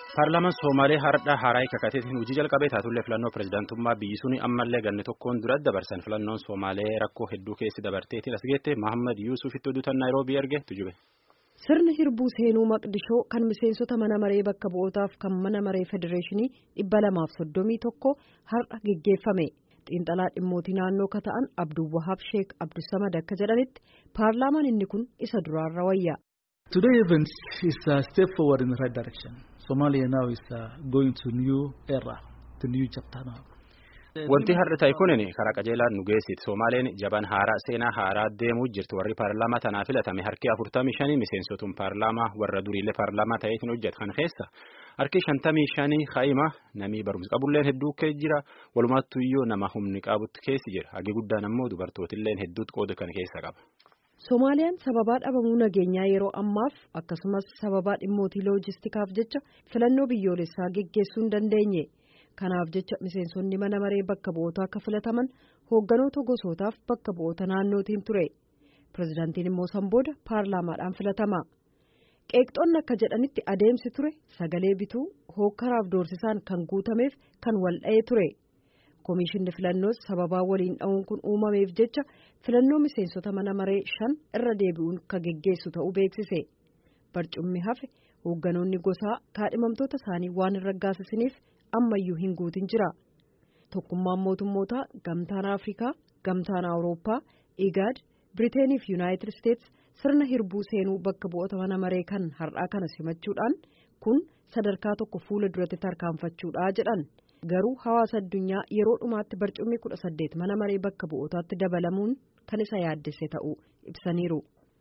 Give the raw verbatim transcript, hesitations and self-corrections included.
Paarlaamaan Somaalee hardha haaraa kakateetiin hojii jalqabee taatullee filannoo pirezidaantummaa biyyi suni ammallee ganni tokkoon dura dabarsan filannoon Somaalee rakkoo hedduu keessi dabarteetiin as geette Mohaammed Yuusufitti oduutan Naayiroobii erge tujube. Sirni hirbuu seenuu Maqdishoo kan miseensota mana maree bakka bu'ootaaf kan mana maree federeeshinii dhibba lamaaf soddomii tokko har'a geggeeffame. Xiinxalaa dhimmootii naannoo ka ta'an Abdul Wahab Sheek Abdusamad akka jedhanitti paarlaamaan inni kun isa duraarra wayya. Today event is a step forward in the right direction. Somalia now is uh, going to new era, to new chapter now. Wanti har'a ta'e kunin karaa qajeelaan nu geessiti. Somaaleen jaban haaraa seenaa haaraa deemuu jirti. Warri paarlaamaa tanaa filatame harki afurtamii shanii miseensotuun paarlaamaa warra duriillee paarlaamaa ta'eetiin hojjetan keessa harki shantamii shanii haa'ima namii barumsa qabulleen hedduu kee jira. Walumaattuu iyyuu nama humni qabutti keessi jira. Hagi guddaan ammoo dubartootilleen hedduutu qooda kan keessa qaba. Somaaliyaan sababaa dhabamuu nageenyaa yeroo ammaaf akkasumas sababaa dhimmootii loojistikaaf jecha filannoo biyyoolessaa geggeessuu hin dandeenye. Kanaaf jecha miseensonni mana maree bakka bu'ootaa akka filataman hoogganoota gosootaaf bakka bu'oota naannootiin ture. Pireezidaantiin immoo san booda paarlaamaadhaan filatama. Qeeqxoonni akka jedhanitti adeemsi ture sagalee bituu hookkaraaf doorsisaan kan guutameef kan wal dha'ee ture. Komishinni filannoos sababaa waliin dha'uun kun uumameef jecha filannoo miseensota mana maree shan irra deebi'uun kan geggeessu ta'uu beeksise. Barcummi hafe hoogganoonni gosaa kaadhimamtoota isaanii waan hin raggaasisaniif ammayyuu hin guutin jira. Tokkummaan mootummootaa, Gamtaan Afrikaa, Gamtaan Awurooppaa, Igaad, Biriteenii fi Yuunaayitid Isteets sirna hirbuu seenuu bakka bu'oota mana maree kan har'aa kana simachuudhaan kun sadarkaa tokko fuula duratti tarkaanfachuudha jedhan. Garuu hawaasa addunyaa yeroo dhumaatti barcummi kudha saddeet mana maree bakka bu'ootaatti dabalamuun kan isa yaaddesse ta'uu ibsaniiru.